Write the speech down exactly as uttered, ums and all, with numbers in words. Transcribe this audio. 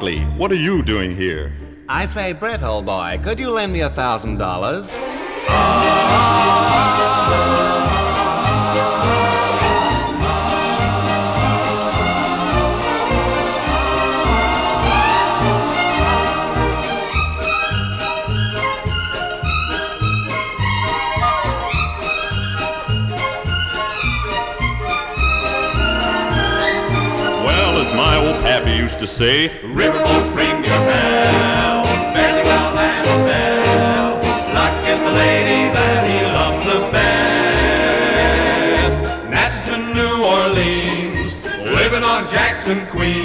Barkley, what are you doing here? I say, Brett, old boy, could you lend me a thousand dollars? Pappy used to say, Riverboat, ring your bell, bear the Gallant bell. Luck is the lady that he loves the best. Natchez to New Orleans, living on Jackson, Queens.